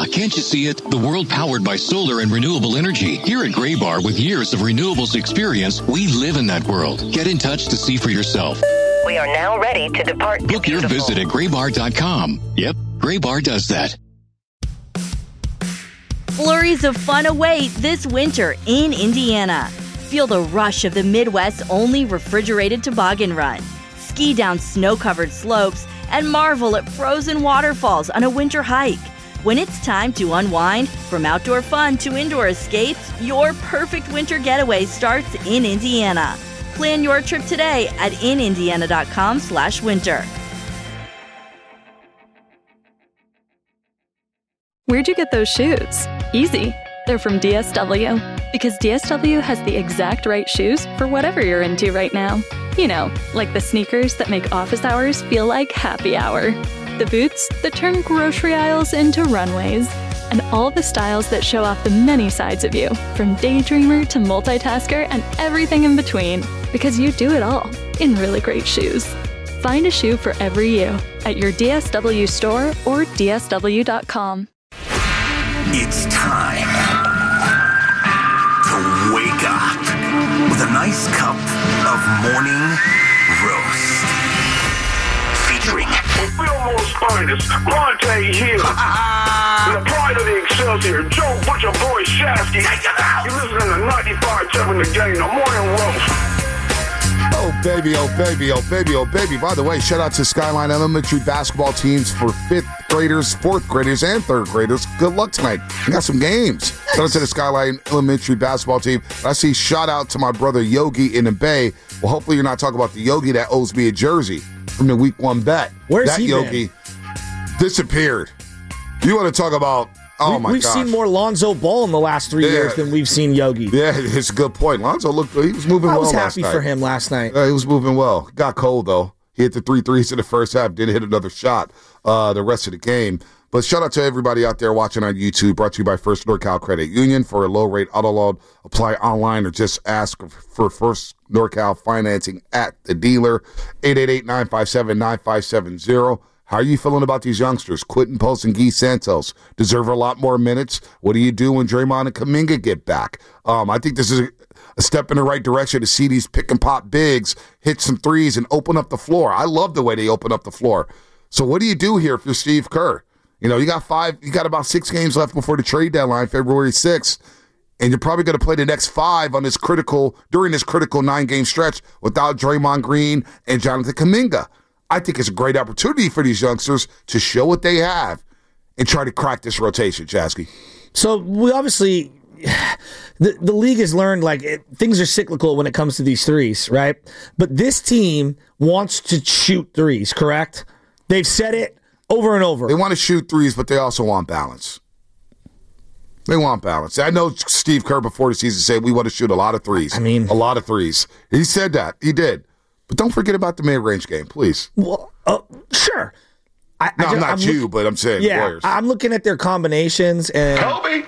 can't you see it? The world powered by solar and renewable energy. Here at Graybar, with years of renewables experience, we live in that world. Get in touch to see for yourself. We are now ready to depart. Book your visit at graybar.com. Yep, Graybar does that. Flurries of fun await this winter in Indiana. Feel the rush of the Midwest's only refrigerated toboggan run. Ski down snow-covered slopes and marvel at frozen waterfalls on a winter hike. When it's time to unwind, from outdoor fun to indoor escapes, your perfect winter getaway starts in Indiana. Plan your trip today at inindiana.com/winter. Where'd you get those shoes? Easy. They're from DSW. Because DSW has the exact right shoes for whatever you're into right now. You know, like the sneakers that make office hours feel like happy hour. The boots that turn grocery aisles into runways. And all the styles that show off the many sides of you, from daydreamer to multitasker and everything in between. Because you do it all in really great shoes. Find a shoe for every you at your DSW store or DSW.com. It's time to wake up with a nice cup of morning roast. Featuring Fillmore's finest, Monte Hill. The pride of the Excelsior, Joe Butcher Boy Shasky. You're listening to 95.7 The Game, the morning roast. Oh, baby, oh, baby, oh, baby, oh, baby. By the way, shout out to Skyline Elementary basketball teams for 5th graders, 4th graders, and 3rd graders. Good luck tonight. We got some games. Shout out to the Skyline Elementary basketball team. I see shout out to my brother Yogi in the Bay. Well, hopefully you're not talking about the Yogi that owes me a jersey from the week 1 bet. Where's that he Yogi disappeared. You want to talk about... Oh, my gosh. We've seen more Lonzo Ball in the last 3 years than we've seen Yogi. Yeah, it's a good point. Lonzo looked good. He was moving well last night. I was happy for him last night. He was moving well. Got cold, though. He hit the 3 threes in the first half, didn't hit another shot the rest of the game. But shout out to everybody out there watching on YouTube. Brought to you by First NorCal Credit Union. For a low-rate auto loan, apply online or just ask for First NorCal financing at the dealer. 888-957-9570. How are you feeling about these youngsters? Quentin Post and Guy Santos deserve a lot more minutes. What do you do when Draymond and Kuminga get back? I think this is a step in the right direction to see these pick-and-pop bigs hit some threes and open up the floor. I love the way they open up the floor. So what do you do here if you're Steve Kerr? You know, you got about 6 games left before the trade deadline, February 6th, and you're probably going to play the next 5 during this critical 9-game stretch without Draymond Green and Jonathan Kuminga. I think it's a great opportunity for these youngsters to show what they have and try to crack this rotation, Jasky. So we obviously, the league has learned things are cyclical when it comes to these threes, right? But this team wants to shoot threes, correct? They've said it over and over. They want to shoot threes, but they also want balance. They want balance. I know Steve Kerr before the season said we want to shoot a lot of threes. A lot of threes. He said that. He did. But don't forget about the mid-range game, please. Well, sure. I'm saying Warriors. I'm looking at their combinations, and Kobe!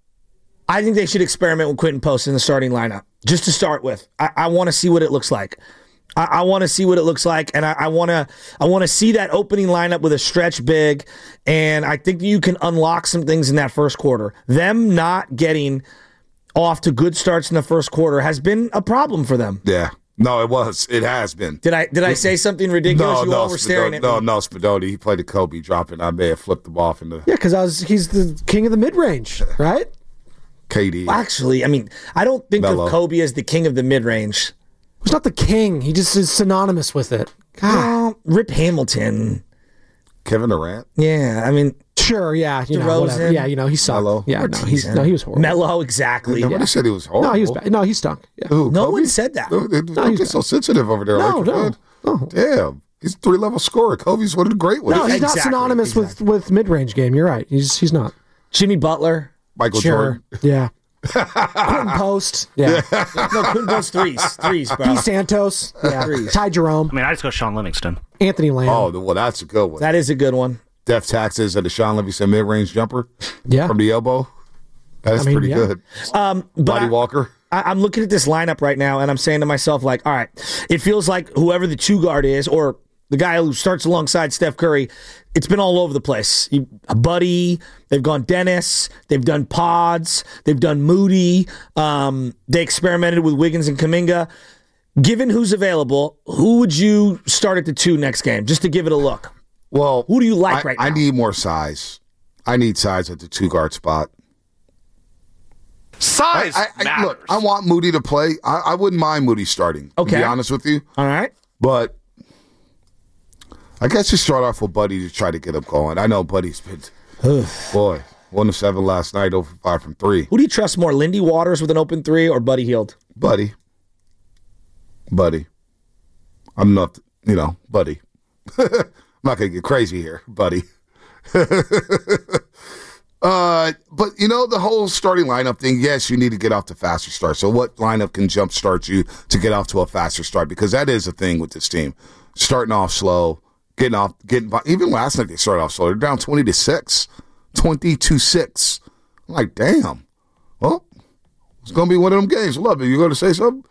I think they should experiment with Quentin Post in the starting lineup, just to start with. I want to see what it looks like. I want to see what it looks like, and I want to see that opening lineup with a stretch big, and I think you can unlock some things in that first quarter. Them not getting off to good starts in the first quarter has been a problem for them. Yeah. No, it was. It has been. Did I say something ridiculous? You all were staring at me. No, Spadoni. He played the Kobe dropping. I may have flipped him off in the. Yeah, because he's the king of the mid-range, right? KD. Well, actually, I don't think of Kobe as the king of the mid-range. He's not the king. He just is synonymous with it. God. Rip Hamilton. Kevin Durant. Yeah, sure, yeah. DeRozan. Yeah, he sucked. Melo. Yeah, he was horrible. Melo, exactly. Nobody said he was horrible. No, he was bad. No, he stunk. Yeah. Who, no Kobe? one said that. Don't get so sensitive over there. No. Damn. He's a 3-level scorer. Kobe's one of the great ones. No, he's not synonymous with mid-range game. You're right. He's not. Jimmy Butler. Michael Jordan. Yeah. Quentin Post. Yeah. No, Quentin Post threes, bro. Guy Santos. Yeah. Ty Jerome. I just go Sean Livingston. Anthony Lamb. Oh, well, that's a good one. That is a good one. Def Taxes and the Sean Livingston mid-range jumper. Yeah. From the elbow. That's pretty good. Buddy Walker. I'm looking at this lineup right now, and I'm saying to myself, all right, it feels like whoever the 2 guard is, or the guy who starts alongside Steph Curry, it's been all over the place. Buddy, they've gone Dennis, they've done Pods, they've done Moody. They experimented with Wiggins and Kuminga. Given who's available, who would you start at the 2 next game, just to give it a look? Well, who do you like right now? I need more size. I need size at the 2-guard spot. Size matters. Look, I want Moody to play. I wouldn't mind Moody starting, to be honest with you. All right. But I guess you start off with Buddy to try to get him going. I know Buddy's been, 1 of 7 last night, 0 for 5 from 3. Who do you trust more, Lindy Waters with an open 3 or Buddy Hield? Buddy. I'm not, Buddy. I'm not going to get crazy here, Buddy. But, the whole starting lineup thing, yes, you need to get off to faster start. So what lineup can jumpstart you to get off to a faster start? Because that is a thing with this team. Starting off slow, getting by. Even last night they started off slow. They're down 20-6. 20-6. I'm like, damn. Well, it's going to be one of them games. Love it. You going to say something?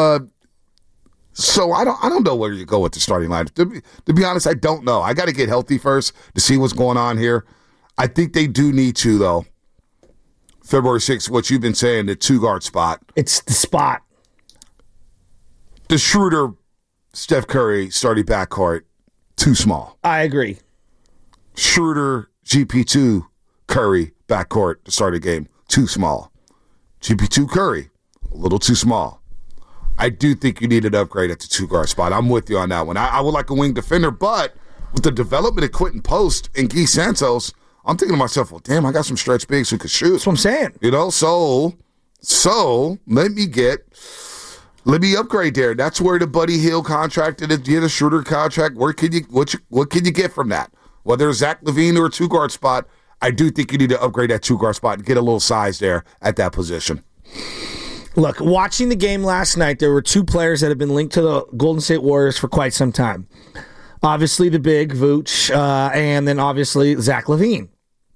So I don't know where you go with the starting lineup. To be honest, I don't know. I got to get healthy first to see what's going on here. I think they do need to, though. February 6th, what you've been saying, the 2-guard spot. It's the spot. The Schroeder, Steph Curry starting backcourt, too small. I agree. Schroeder, GP2, Curry backcourt to start a game, too small. GP2, Curry, a little too small. I do think you need an upgrade at the 2-guard spot. I'm with you on that one. I would like a wing defender, but with the development of Quentin Post and Guy Santos, I'm thinking to myself, well, damn, I got some stretch bigs who could shoot. That's what I'm saying. So let me upgrade there. That's where the Buddy Hield contract and the Schroeder contract, what can you get from that? Whether it's Zach LaVine or a 2-guard spot, I do think you need to upgrade that 2-guard spot and get a little size there at that position. Look, watching the game last night, there were 2 players that have been linked to the Golden State Warriors for quite some time. Obviously the big, Vooch, and then obviously Zach LaVine.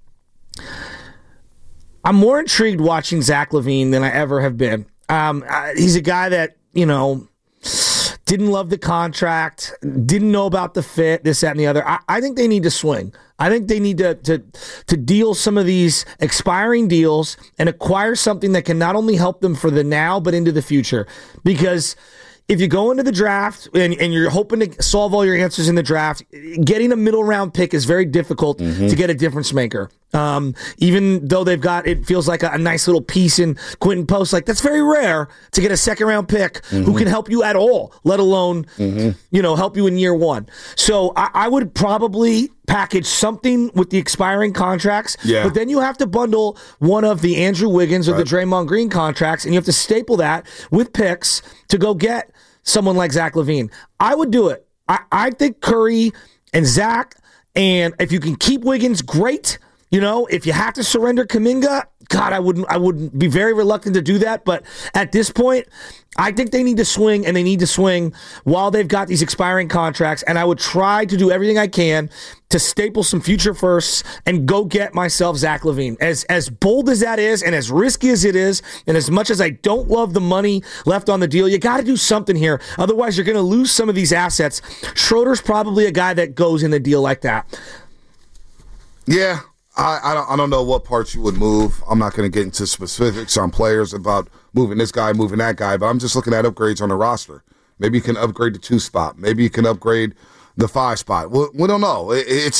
I'm more intrigued watching Zach LaVine than I ever have been. He's a guy that, didn't love the contract, didn't know about the fit, this, that, and the other. I think they need to swing. I think they need to deal some of these expiring deals and acquire something that can not only help them for the now, but into the future. Because if you go into the draft and you're hoping to solve all your answers in the draft, getting a middle round pick is very difficult to get a difference maker. Even though they've got, it feels like a nice little piece in Quentin Post. Like, that's very rare to get a second round pick who can help you at all, let alone, help you in year 1. So I would probably package something with the expiring contracts, but then you have to bundle one of the Andrew Wiggins or the Draymond Green contracts, and you have to staple that with picks to go get someone like Zach LaVine. I would do it. I think Curry and Zach, and if you can keep Wiggins, great. If you have to surrender Kuminga, God, I wouldn't be very reluctant to do that. But at this point, I think they need to swing, and they need to swing while they've got these expiring contracts. And I would try to do everything I can to staple some future firsts and go get myself Zach LaVine. As bold as that is, and as risky as it is, and as much as I don't love the money left on the deal, you got to do something here. Otherwise, you're going to lose some of these assets. Schroeder's probably a guy that goes in the deal like that. Yeah. I don't know what parts you would move. I'm not going to get into specifics on players about moving this guy, moving that guy, but I'm just looking at upgrades on the roster. Maybe you can upgrade the 2 spot. Maybe you can upgrade the 5 spot. We don't know.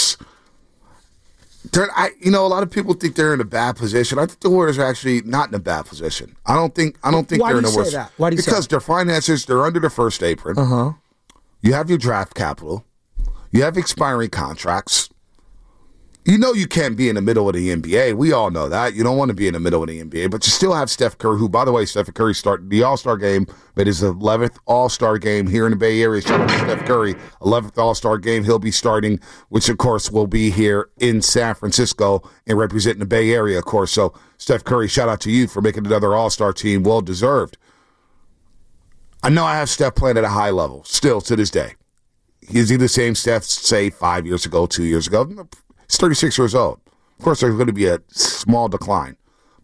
A lot of people think they're in a bad position. I think the Warriors are actually not in a bad position. I don't think Why they're in a worse. Why do you say that? Because their finances, they're under the first apron. You have your draft capital. You have expiring contracts. You can't be in the middle of the NBA. We all know that. You don't want to be in the middle of the NBA, but you still have Steph Curry, who, by the way, Steph Curry started the All-Star game, made his 11th All-Star game here in the Bay Area. Shout out to Steph Curry, 11th All-Star game he'll be starting, which, of course, will be here in San Francisco and representing the Bay Area, of course. So, Steph Curry, shout out to you for making another All-Star team. Well-deserved. I know I have Steph playing at a high level, still to this day. Is he the same Steph, say, 5 years ago, 2 years ago? He's 36 years old. Of course, there's going to be a small decline.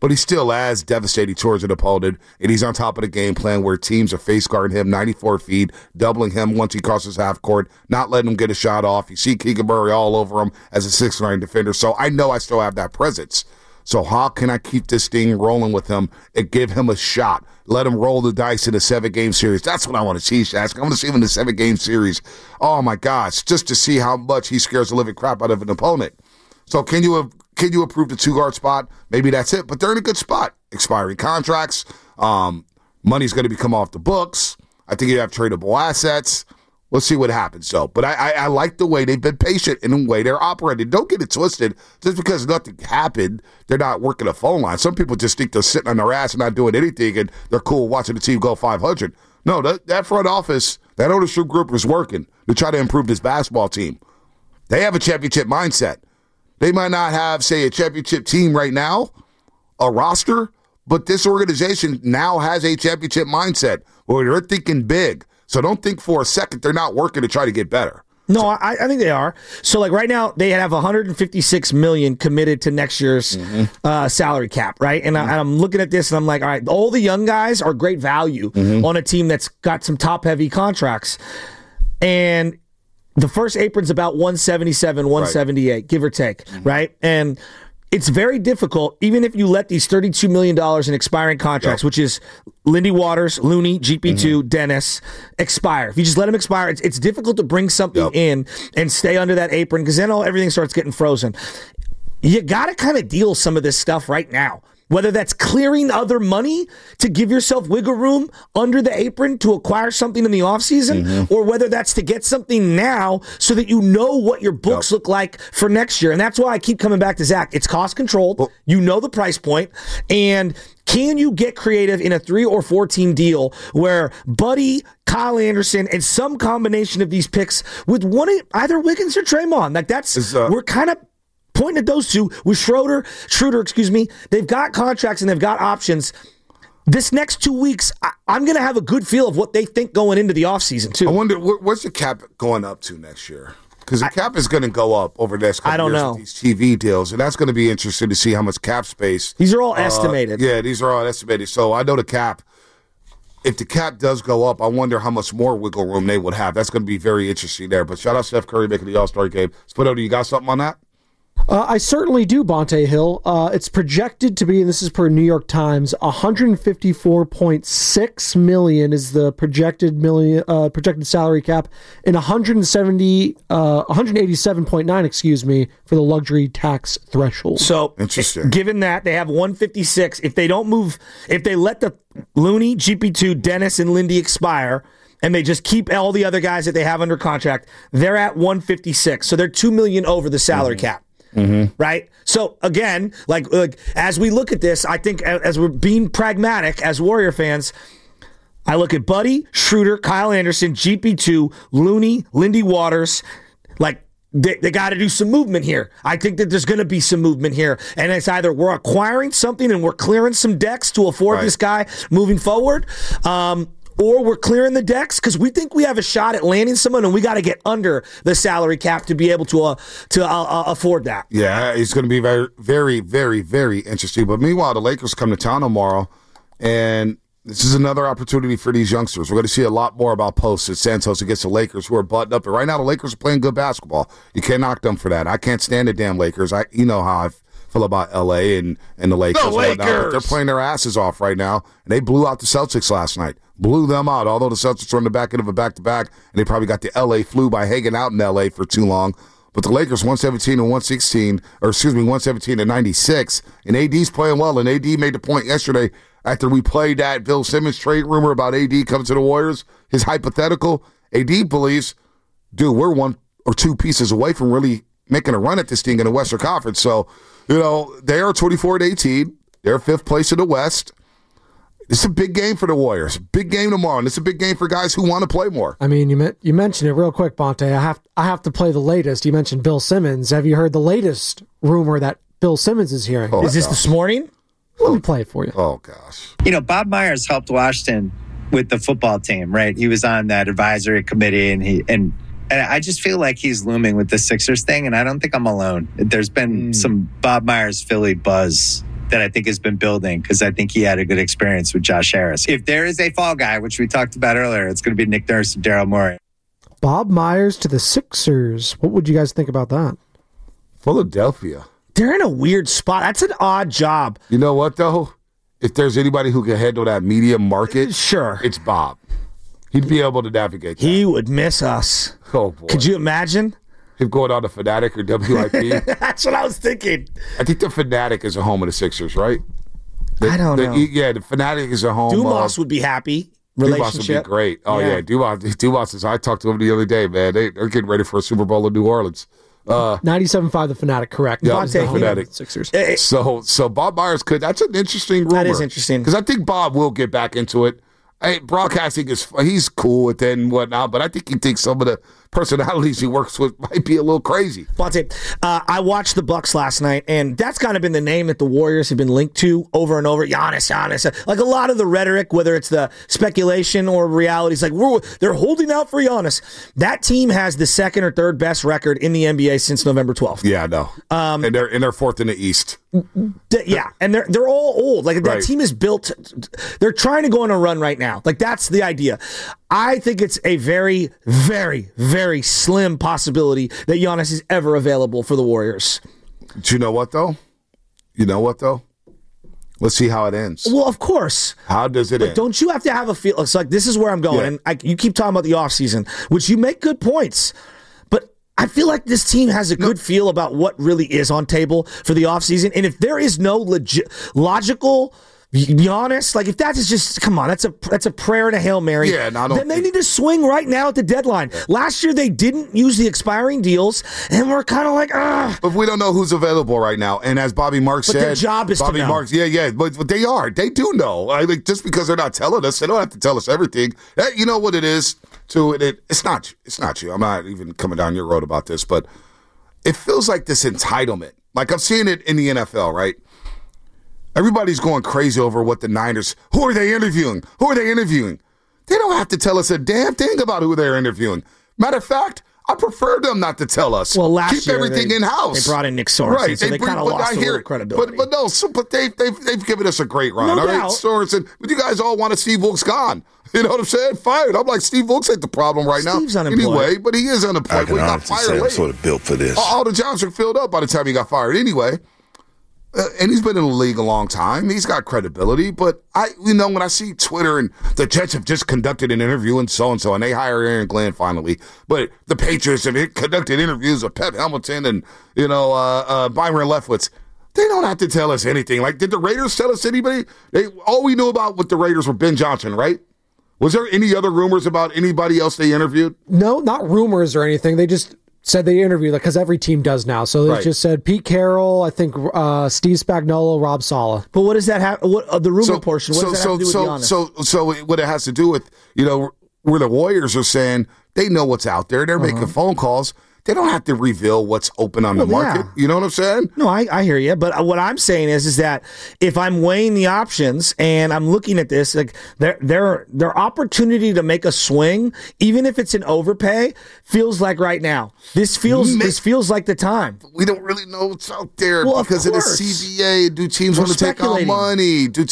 but he's still as devastating towards an opponent, and he's on top of the game plan where teams are face guarding him 94 feet, doubling him once he crosses half court, not letting him get a shot off. You see Keegan Murray all over him as a 6'9" defender, so I know I still have that presence. So how can I keep this thing rolling with him and give him a shot? Let him roll the dice in a 7-game series. That's what I want to see, Shask. I want to see him in a 7-game series. Oh, my gosh, just to see how much he scares the living crap out of an opponent. So can you approve the 2-guard spot? Maybe that's it, but they're in a good spot. Expiring contracts. Money's going to be come off the books. I think you have tradable assets. We'll see what happens, though. But I like the way they've been patient in the way they're operating. Don't get it twisted. Just because nothing happened, they're not working a phone line. Some people just think they're sitting on their ass and not doing anything, and they're cool watching the team go 500. No, that front office, that ownership group is working to try to improve this basketball team. They have a championship mindset. They might not have, say, a championship team right now, a roster, but this organization now has a championship mindset where they're thinking big. So don't think for a second they're not working to try to get better. No, I think they are. So, like, right now, they have $156 million committed to next year's salary cap, right? And I'm looking at this, and I'm like, all right, all the young guys are great value on a team that's got some top-heavy contracts. And the first apron's about 177, 178, give or take, right? And it's very difficult, even if you let these $32 million in expiring contracts, which is Lindy Waters, Looney, GP2, Dennis, expire. If you just let them expire, it's difficult to bring something in and stay under that apron because then everything starts getting frozen. You got to kind of deal some of this stuff right now. Whether that's clearing other money to give yourself wiggle room under the apron to acquire something in the offseason, or whether that's to get something now so that you know what your books look like for next year. And that's why I keep coming back to Zach. It's cost controlled. You know the price point. And can you get creative in a 3 or 4 team deal where Buddy, Kyle Anderson, and some combination of these picks with either Wiggins or Draymond? Like we're kind of pointing at those two with Schroeder, they've got contracts and they've got options. This next 2 weeks, I'm going to have a good feel of what they think going into the offseason, too. I wonder, what's the cap going up to next year? Because the cap is going to go up over the next couple years with these TV deals, and that's going to be interesting to see how much cap space. These are all estimated. Yeah, these are all estimated. So I know the cap, if the cap does go up, I wonder how much more wiggle room they would have. That's going to be very interesting there. But shout out Steph Curry making the All-Star game. Spinoza, you got something on that? I certainly do, Bonte Hill. It's projected to be, and this is per New York Times, $154.6 million is the projected salary cap, and $187.9, for the luxury tax threshold. So, interesting. Given that they have 156, if they don't move, if they let the Looney, GP2, Dennis, and Lindy expire, and they just keep all the other guys that they have under contract, they're at 156. So they're $2 million over the salary cap. Right? So again, like as we look at this, I think as we're being pragmatic as Warrior fans, I look at Buddy, Schroeder, Kyle Anderson, GP2, Looney, Lindy Waters. Like they got to do some movement here. I think that there's going to be some movement here, and it's either we're acquiring something and we're clearing some decks to afford this guy moving forward, or we're clearing the decks because we think we have a shot at landing someone, and we got to get under the salary cap to be able to afford that. Yeah, it's going to be very, very, very, very interesting. But meanwhile, the Lakers come to town tomorrow, and this is another opportunity for these youngsters. We're going to see a lot more about Post and Santos against the Lakers, who are buttoned up. And right now, the Lakers are playing good basketball. You can't knock them for that. I can't stand the damn Lakers. You know how I feel about L.A. and the Lakers. But they're playing their asses off right now, and they blew out the Celtics last night. Blew them out, although the Celtics were on the back end of a back-to-back, and they probably got the L.A. flu by hanging out in L.A. for too long. But the Lakers 117 and 117 and 96, and AD's playing well, and AD made the point yesterday after we played that Bill Simmons trade rumor about AD coming to the Warriors, his hypothetical. AD believes, dude, we're 1 or 2 pieces away from really making a run at this thing in the Western Conference. So, they are 24-18. They're 5th place in the West. It's a big game for the Warriors. Big game tomorrow, and it's a big game for guys who want to play more. I mean, you mentioned it real quick, Bonte. I have to play the latest. You mentioned Bill Simmons. Have you heard the latest rumor that Bill Simmons is hearing? Is this this morning? Let me play it for you. Oh, gosh. Bob Myers helped Washington with the football team, right? He was on that advisory committee, and I just feel like he's looming with the Sixers thing, and I don't think I'm alone. There's been some Bob Myers Philly buzz that I think has been building because I think he had a good experience with Josh Harris. If there is a fall guy, which we talked about earlier, it's going to be Nick Nurse and Daryl Morey. Bob Myers to the Sixers. What would you guys think about that? Philadelphia. They're in a weird spot. That's an odd job. You know what, though? If there's anybody who can handle that media market, sure, it's Bob. He'd be able to navigate that. He would miss us. Oh, boy. Could you imagine? Him going on to Fanatic or WIP? That's what I was thinking. I think the Fanatic is a home of the Sixers, right? I don't know. Yeah, the Fanatic is a home. Dumas would be happy. Dumas would be great. Oh, yeah. Dumas is, I talked to him the other day, man. They're getting ready for a Super Bowl in New Orleans. 97.5 the Fanatic, correct. Yeah, the Fanatic. Sixers. So Bob Myers could. That's an interesting rumor. That is interesting. Because I think Bob will get back into it. Broadcasting he's cool with it and whatnot, but I think he thinks some of the personalities he works with might be a little crazy. Bonte, I watched the Bucks last night, and that's kind of been the name that the Warriors have been linked to over and over. Giannis. Like a lot of the rhetoric, whether it's the speculation or reality, it's like they're holding out for Giannis. That team has the second or third best record in the NBA since November 12th. Yeah, I know. And they're fourth in the East. Yeah, and they're all old. Like that team is built. They're trying to go on a run right now. Like that's the idea. I think it's a very, very, very slim possibility that Giannis is ever available for the Warriors. Do you know what though? Let's see how it ends. Well, of course. How does it end? Don't you have to have a feel? It's like this is where I'm going, and you keep talking about the offseason, which you make good points. I feel like this team has a good feel about what really is on table for the offseason. And if there is no logical, be honest, like if that is just, come on, that's a prayer and a Hail Mary. Yeah, then they need to swing right now at the deadline. Yeah. Last year they didn't use the expiring deals, and we're kind of like, ugh. But we don't know who's available right now. And as Bobby Marks said, their job is Bobby to know. Marks, but they are. They do know. Like just because they're not telling us, they don't have to tell us everything. You know what it is? It's not you. I'm not even coming down your road about this, but it feels like this entitlement. Like I'm seeing it in the NFL, right? Everybody's going crazy over what the Niners. Who are they interviewing? They don't have to tell us a damn thing about who they're interviewing. Matter of fact, I prefer them not to tell us. Well, last keep year everything in house. They brought in Nick Sorensen, right? So they kind of lost a little credibility. But they've given us a great run. No all right, doubt. Sorensen. But you guys all want Steve Wilkes gone. You know what I'm saying? Fired. I'm like, Steve Wilkes ain't the problem right now. Steve's unemployed. Anyway, but he is unemployed. I can honestly say I'm sort of built for this. All the jobs are filled up by the time he got fired. Anyway. And he's been in the league a long time. He's got credibility. But when I see Twitter and the Jets have just conducted an interview and so-and-so, and they hire Aaron Glenn finally. But the Patriots have conducted interviews with Pep Hamilton and, Byron Leftwich. They don't have to tell us anything. Like, did the Raiders tell us anybody? All we knew about with the Raiders were Ben Johnson, right? Was there any other rumors about anybody else they interviewed? No, not rumors or anything. They just said they interviewed, because every team does now. So they just said Pete Carroll, I think Steve Spagnuolo, Rob Saleh. But what does that have? The rumor portion? What does that have to do with Giannis? So what it has to do with, where the Warriors are saying they know what's out there. They're making phone calls. They don't have to reveal what's open on the market. Yeah. You know what I'm saying? No, I hear you. But what I'm saying is that if I'm weighing the options and I'm looking at this, like their opportunity to make a swing, even if it's an overpay, feels like right now. This feels like the time. We don't really know what's out there because of the CBA. Do teams want to take on money? Are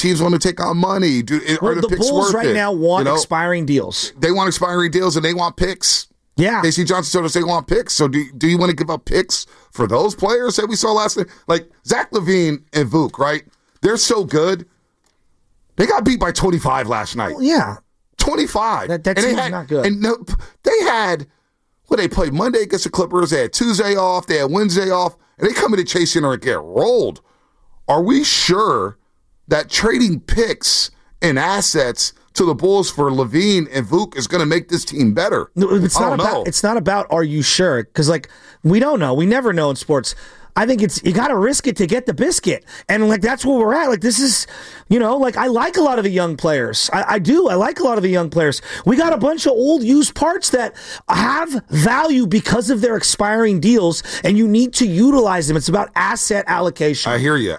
the picks Bulls worth right it? now want expiring deals. They want expiring deals and they want picks. Yeah. Casey Johnson told us they want picks. So do you want to give up picks for those players that we saw last night? Like Zach LaVine and Vuk, right? They're so good. They got beat by 25 last night. Well, yeah. 25. That team's not good. And they had, they played Monday against the Clippers. They had Tuesday off. They had Wednesday off. And they come into Chase Center and get rolled. Are we sure that trading picks and assets to the Bulls for LaVine and Vuk is going to make this team better? No, it's not about are you sure? Because we don't know. We never know in sports. I think you got to risk it to get the biscuit. And that's where we're at. Like this is, I like a lot of the young players. I do. I like a lot of the young players. We got a bunch of old used parts that have value because of their expiring deals, and you need to utilize them. It's about asset allocation. I hear you.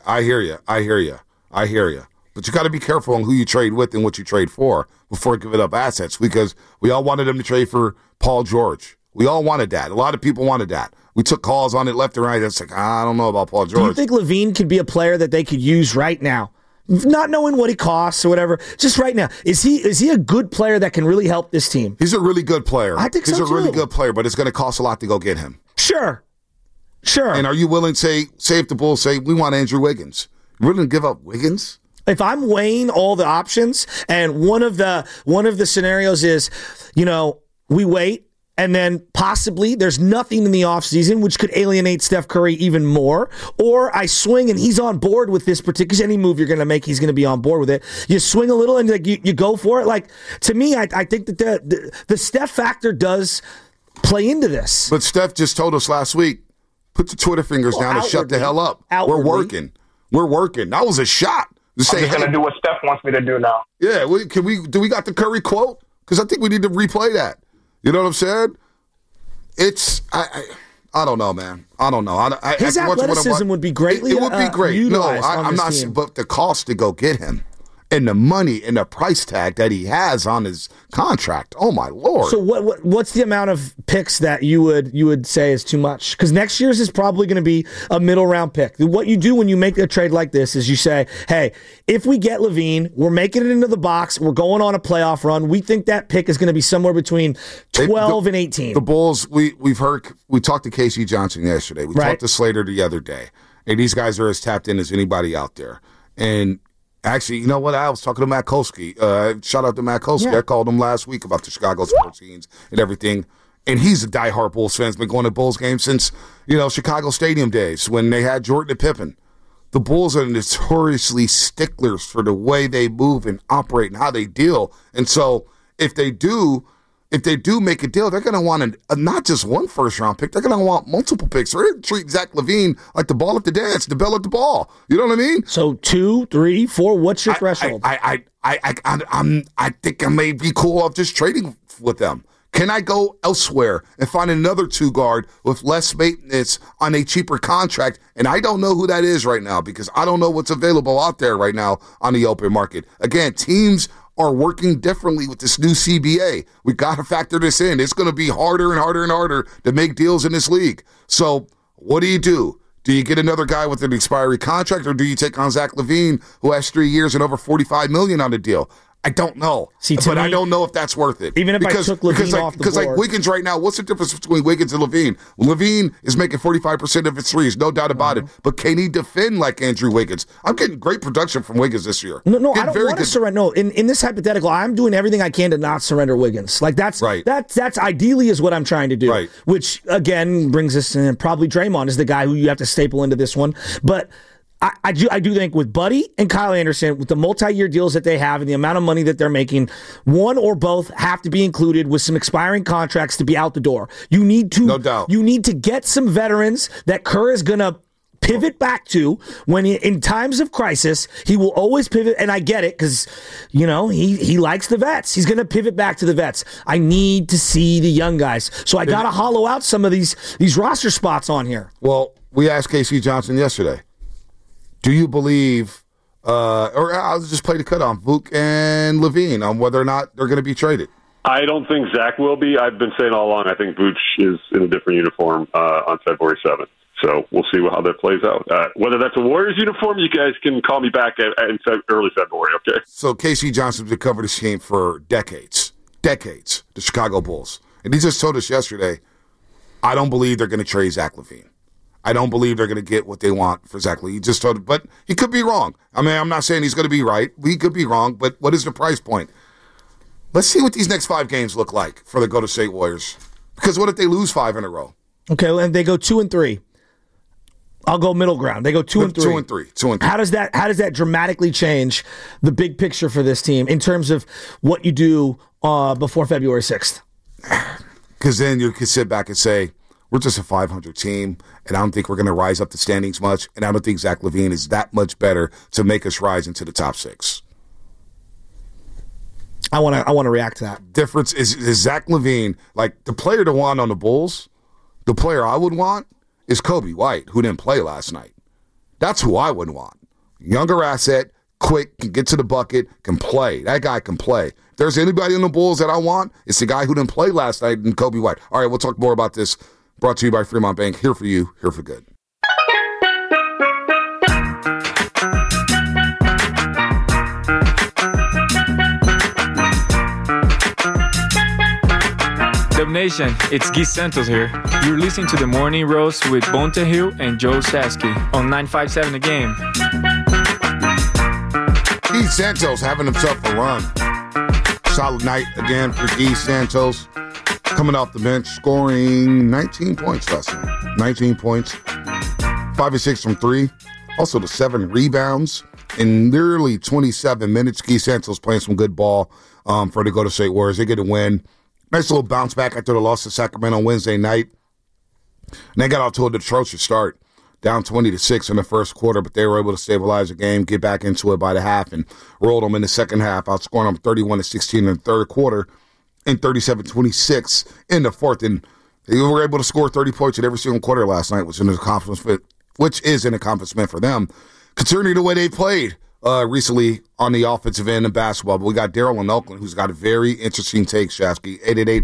But you got to be careful on who you trade with and what you trade for before giving up assets, because we all wanted them to trade for Paul George. We all wanted that. A lot of people wanted that. We took calls on it left and right. That's like, I don't know about Paul George. Do you think LaVine could be a player that they could use right now? Not knowing what he costs or whatever, just right now. Is he a good player that can really help this team? He's a really good player. I think he's so, a really too. good player, but it's going to cost a lot to go get him. Sure. And are you willing to say if the Bulls say, we want Andrew Wiggins? You willing to give up Wiggins? If I'm weighing all the options, and one of the scenarios is, we wait, and then possibly there's nothing in the offseason, which could alienate Steph Curry even more, or I swing and he's on board with this particular, any move you're going to make, he's going to be on board with it. You swing a little and you go for it. Like, to me, I think that the Steph factor does play into this. But Steph just told us last week, put the Twitter fingers down and shut the hell up. Outwardly. We're working. That was a shot. I'm just going to do what Steph wants me to do now. Yeah, do we got the Curry quote? Because I think we need to replay that. You know what I'm saying? I don't know, man. I don't know. His athleticism would be greatly It would be great. No, I'm not saying, but the cost to go get him and the money and the price tag that he has on his contract. Oh my Lord. So what's the amount of picks that you would say is too much? Because next year's is probably going to be a middle round pick. What you do when you make a trade like this is you say, hey, if we get LaVine, we're making it into the box, we're going on a playoff run, we think that pick is going to be somewhere between 12 and 18. The Bulls, we talked to Casey Johnson yesterday. We talked to Slater the other day. And these guys are as tapped in as anybody out there. And actually, you know what? I was talking to Matt Kolsky. Shout out to Matt Kolsky. Yeah. I called him last week about the Chicago sports scenes and everything. And he's a diehard Bulls fan. He's been going to Bulls games since, Chicago Stadium days when they had Jordan and Pippen. The Bulls are notoriously sticklers for the way they move and operate and how they deal. And so if they do make a deal, they're going to want not just one first-round pick. They're going to want multiple picks. They're going to treat Zach LaVine like the ball at the dance, the bell at the ball. You know what I mean? So 2, 3, 4, what's your threshold? I think I may be cool off just trading with them. Can I go elsewhere and find another two guard with less maintenance on a cheaper contract? And I don't know who that is right now because I don't know what's available out there right now on the open market. Again, teams are working differently with this new CBA. We got to factor this in. It's going to be harder and harder and harder to make deals in this league. So what do? Do you get another guy with an expiry contract, or do you take on Zach LaVine, who has 3 years and over $45 million on the deal? I don't know. I don't know if that's worth it. Even if I took LaVine off the board. Because like Wiggins right now, what's the difference between Wiggins and LaVine? LaVine is making 45% of his threes, no doubt about it. But can he defend like Andrew Wiggins? I'm getting great production from Wiggins this year. No, I don't want to surrender. No, in this hypothetical, I'm doing everything I can to not surrender Wiggins. Like that's right. That's ideally is what I'm trying to do. Right. Which again brings us in. Probably Draymond is the guy who you have to staple into this one, but. I do think with Buddy and Kyle Anderson, with the multi-year deals that they have and the amount of money that they're making, one or both have to be included with some expiring contracts to be out the door. You need to, no doubt. You need to get some veterans that Kerr is going to pivot back to when in times of crisis. He will always pivot, and I get it because he likes the vets. He's going to pivot back to the vets. I need to see the young guys, so I got to hollow out some of these roster spots on here. Well, we asked Casey Johnson yesterday. Do you believe, or I'll just play the cut on Vuk and LaVine on whether or not they're going to be traded? I don't think Zach will be. I've been saying all along, I think Vooch is in a different uniform on February 7th. So we'll see how that plays out. Whether that's a Warriors uniform, you guys can call me back in early February, okay? So Casey Johnson's been covering this team for decades, the Chicago Bulls. And he just told us yesterday, I don't believe they're going to trade Zach LaVine. I don't believe they're going to get what they want for Zach LaVine. He just told, but he could be wrong. I mean, I'm not saying he's going to be right. He could be wrong, but what is the price point? Let's see what these next 5 games look like for the Golden State Warriors. Because what if they lose 5 in a row? Okay, and they go 2-3. I'll go middle ground. They go 2-3. 2-3. How does that dramatically change the big picture for this team in terms of what you do before February 6th? Because then you can sit back and say, we're just a 500 team, and I don't think we're going to rise up the standings much, and I don't think Zach LaVine is that much better to make us rise into the top 6. I want to react to that. Difference is Zach LaVine, like the player to want on the Bulls, the player I would want is Kobe White, who didn't play last night. That's who I would want. Younger asset, quick, can get to the bucket, can play. That guy can play. If there's anybody on the Bulls that I want, it's the guy who didn't play last night and Kobe White. All right, we'll talk more about this Brought to you by Fremont Bank. Here for you, here for good. Nation, it's Guy Santos here. You're listening to the Morning Roast with Bonta Hill and Joe Saski on 957 The Game. Guy Santos having himself a run. Solid night again for Guy Santos. Coming off the bench, scoring 19 points last night. 19 points. 5 of 6 from 3. Also the 7 rebounds. In nearly 27 minutes, Guy Santos playing some good ball for the Golden State Warriors. They get a win. Nice little bounce back after the loss to Sacramento on Wednesday night. And they got off to an atrocious start, down 20-6 in the first quarter, but they were able to stabilize the game, get back into it by the half, and rolled them in the second half, outscoring them 31-16 in the third quarter and 37-26 in the fourth. And they were able to score 30 points in every single quarter last night, which is an accomplishment for them, considering the way they played recently on the offensive end of basketball. But we got Daryl in Oakland, who's got a very interesting take, Shasky.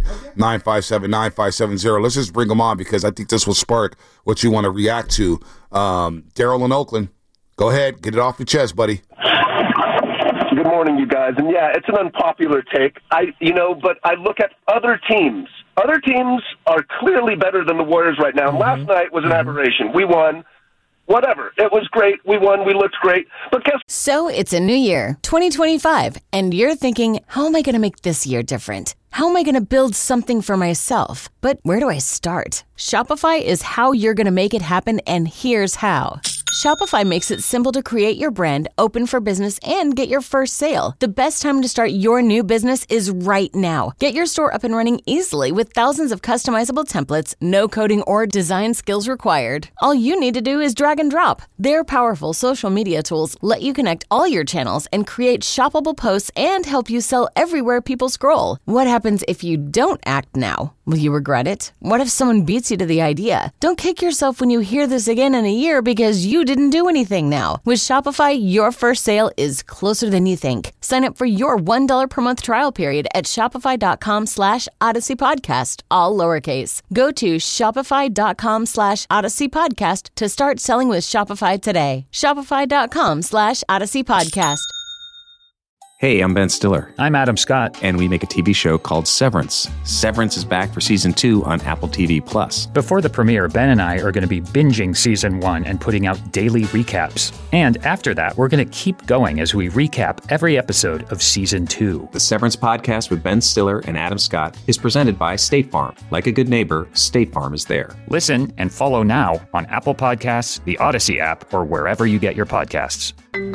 888-957-9570. Let's just bring him on because I think this will spark what you want to react to. Daryl in Oakland, go ahead. Get it off your chest, buddy. Good morning, you guys. And yeah, it's an unpopular take. But I look at other teams. Other teams are clearly better than the Warriors right now. Last night was an aberration. We won. Whatever. It was great. We won. We looked great. But guess what? So it's a new year, 2025, and you're thinking, how am I going to make this year different? How am I going to build something for myself? But where do I start? Shopify is how you're going to make it happen, and here's how. Shopify makes it simple to create your brand, open for business, and get your first sale. The best time to start your new business is right now. Get your store up and running easily with thousands of customizable templates, no coding or design skills required. All you need to do is drag and drop. Their powerful social media tools let you connect all your channels and create shoppable posts and help you sell everywhere people scroll. What happens if you don't act now? Will you regret it? What if someone beats you to the idea? Don't kick yourself when you hear this again in a year because you didn't do anything now. With Shopify, your first sale is closer than you think. Sign up for your $1 per month trial period at shopify.com/Odyssey Podcast, all lowercase. Go to shopify.com/Odyssey Podcast to start selling with Shopify today. Shopify.com/Odyssey Podcast. Hey, I'm Ben Stiller. I'm Adam Scott. And we make a TV show called Severance. Severance is back for Season 2 on Apple TV+. Before the premiere, Ben and I are going to be binging Season 1 and putting out daily recaps. And after that, we're going to keep going as we recap every episode of Season 2. The Severance podcast with Ben Stiller and Adam Scott is presented by State Farm. Like a good neighbor, State Farm is there. Listen and follow now on Apple Podcasts, the Odyssey app, or wherever you get your podcasts.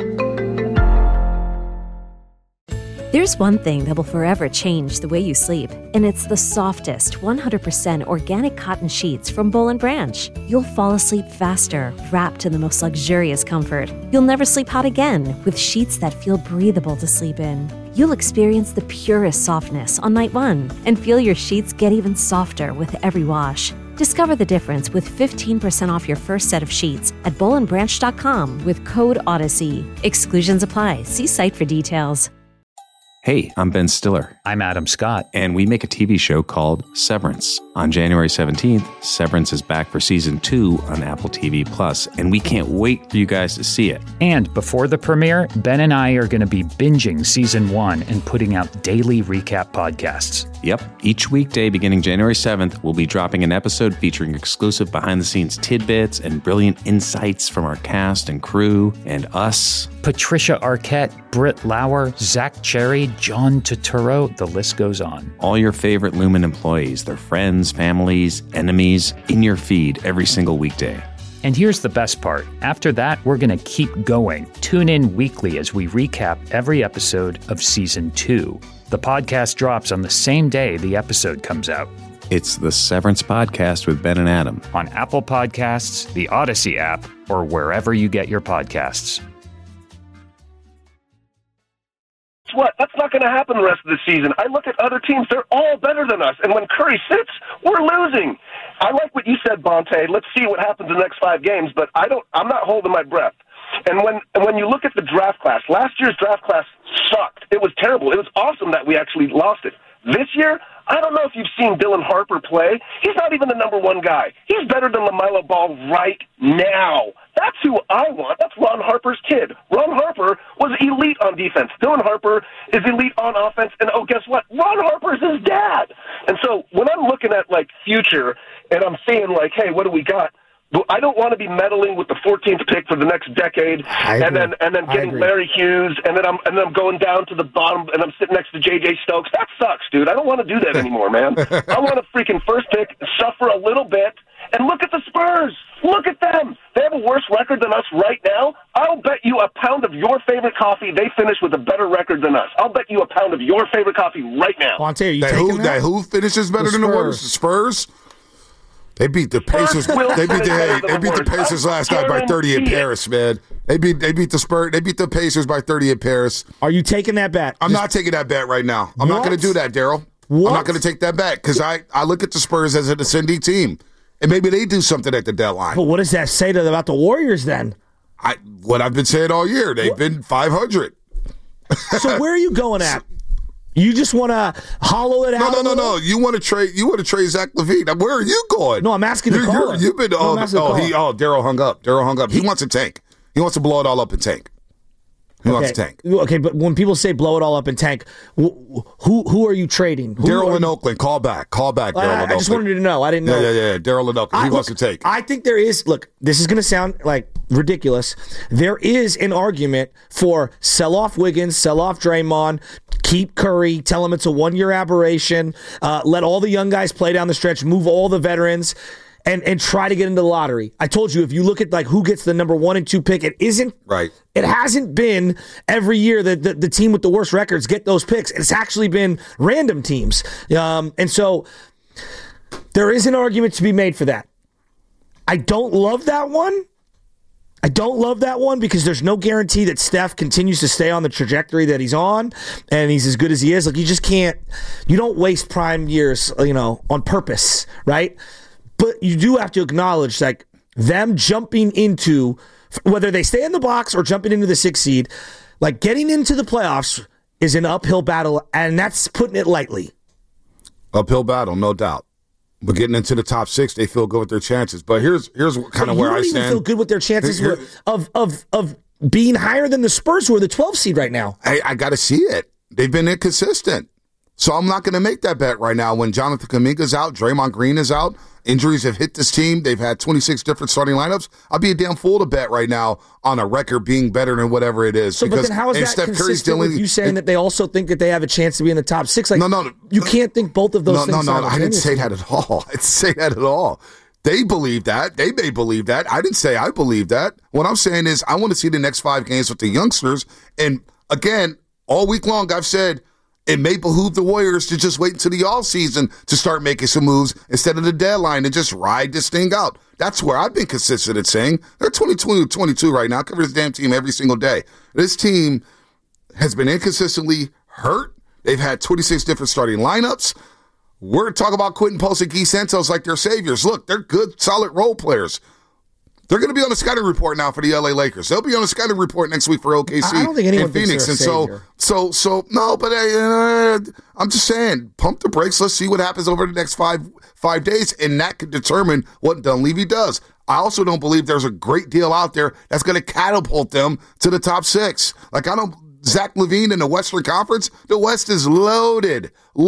There's one thing that will forever change the way you sleep, and it's the softest, 100% organic cotton sheets from Boll & Branch. You'll fall asleep faster, wrapped in the most luxurious comfort. You'll never sleep hot again, with sheets that feel breathable to sleep in. You'll experience the purest softness on night 1, and feel your sheets get even softer with every wash. Discover the difference with 15% off your first set of sheets at bollandbranch.com with code Odyssey. Exclusions apply. See site for details. Hey, I'm Ben Stiller. I'm Adam Scott. And we make a TV show called Severance. On January 17th, Severance is back for Season 2 on Apple TV+, and we can't wait for you guys to see it. And before the premiere, Ben and I are going to be binging Season 1 and putting out daily recap podcasts. Yep. Each weekday beginning January 7th, we'll be dropping an episode featuring exclusive behind-the-scenes tidbits and brilliant insights from our cast and crew and us. Patricia Arquette, Britt Lauer, Zach Cherry, John Turturro, the list goes on. All your favorite Lumen employees, their friends, families, enemies, in your feed every single weekday. And here's the best part. After that, we're going to keep going. Tune in weekly as we recap every episode of Season 2. The podcast drops on the same day the episode comes out. It's the Severance Podcast with Ben and Adam. On Apple Podcasts, the Odyssey app, or wherever you get your podcasts. What? That's not going to happen the rest of the season. I look at other teams; they're all better than us. And when Curry sits, we're losing. I like what you said, Bonte. Let's see what happens in the next 5 games. But I'm not holding my breath. And when you look at the draft class, last year's draft class sucked. It was terrible. It was awesome that we actually lost it. This year, I don't know if you've seen Dylan Harper play. He's not even the number one guy. He's better than LaMelo Ball right now. That's who I want. That's Ron Harper's kid. Ron Harper was elite on defense. Dylan Harper is elite on offense. And, oh, guess what? Ron Harper's his dad. And so when I'm looking at, like, future and I'm seeing, like, hey, what do we got? I don't want to be meddling with the 14th pick for the next decade, and then getting Larry Hughes, and then I'm going down to the bottom, and I'm sitting next to J.J. Stokes. That sucks, dude. I don't want to do that anymore, man. I want a freaking first pick, suffer a little bit, and look at the Spurs. Look at them. They have a worse record than us right now. I'll bet you a pound of your favorite coffee they finish with a better record than us. I'll bet you a pound of your favorite coffee right now. Fonte, are you taking that? Who finishes better than the Warriors? The Spurs? They beat the Pacers. They beat the Pacers last night by 30 in Paris, man. They beat the Spurs. They beat the Pacers by 30 in Paris. Are you taking that bet? I'm not taking that bet right now. I'm not going to do that, Daryl. I'm not going to take that bet because I look at the Spurs as an ascending team, and maybe they do something at the deadline. But what does that say about the Warriors then? What I've been saying all year. They've been 500. So where are you going at? You just want to hollow it out? No. You want to trade Zach LaVine. Where are you going? No, I'm asking the caller. You've been Daryl hung up. He wants a tank. He wants to blow it all up and tank. He wants a tank. Okay, but when people say blow it all up and tank, who are you trading? Daryl in Oakland. Call back, Daryl in Oakland. I just wanted to know. I didn't know. Yeah. Daryl in Oakland. He wants to take. I think there is. Look, this is going to sound like ridiculous. There is an argument for sell off Wiggins, sell off Draymond, keep Curry, tell him it's a one-year aberration, let all the young guys play down the stretch, move all the veterans, and try to get into the lottery. I told you, if you look at like who gets the number 1 and 2 pick, it isn't right. It hasn't been every year that the team with the worst records get those picks. It's actually been random teams. And so there is an argument to be made for that. I don't love that one. Because there's no guarantee that Steph continues to stay on the trajectory that he's on and he's as good as he is. Like, you just can't, you don't waste prime years, on purpose, right? But you do have to acknowledge, like, them jumping into, whether they stay in the box or jumping into the 6th seed, like, getting into the playoffs is an uphill battle, and that's putting it lightly. Uphill battle, no doubt. But getting into the top 6, they feel good with their chances. But here's kind of where I stand. You don't even feel good with their chances of being higher than the Spurs, who are the 12th seed right now. I got to see it. They've been inconsistent. So I'm not going to make that bet right now when Jonathan Kuminga's out, Draymond Green is out. Injuries have hit this team. They've had 26 different starting lineups. I'll be a damn fool to bet right now on a record being better than whatever it is. So, but then how is that Steph consistent with you saying that they also think that they have a chance to be in the top 6? Like, no. You can't think both of those things. No. I didn't say that at all. They believe that. They may believe that. I didn't say I believe that. What I'm saying is I want to see the next 5 games with the youngsters. And again, all week long I've said, it may behoove the Warriors to just wait until the offseason to start making some moves instead of the deadline and just ride this thing out. That's where I've been consistent at saying. They're 22 right now. Cover this damn team every single day. This team has been inconsistently hurt. They've had 26 different starting lineups. We're talking about Quentin Post and Guy Santos like they're saviors. Look, they're good, solid role players. They're going to be on the scouting report now for the LA Lakers. They'll be on the scouting report next week for OKC. I don't think anyone and Phoenix. Thinks they're a savior. So no, but I'm just saying, pump the brakes. Let's see what happens over the next five days, and that could determine what Dunleavy does. I also don't believe there's a great deal out there that's going to catapult them to the top 6. Like, Zach LaVine in the Western Conference, the West is loaded.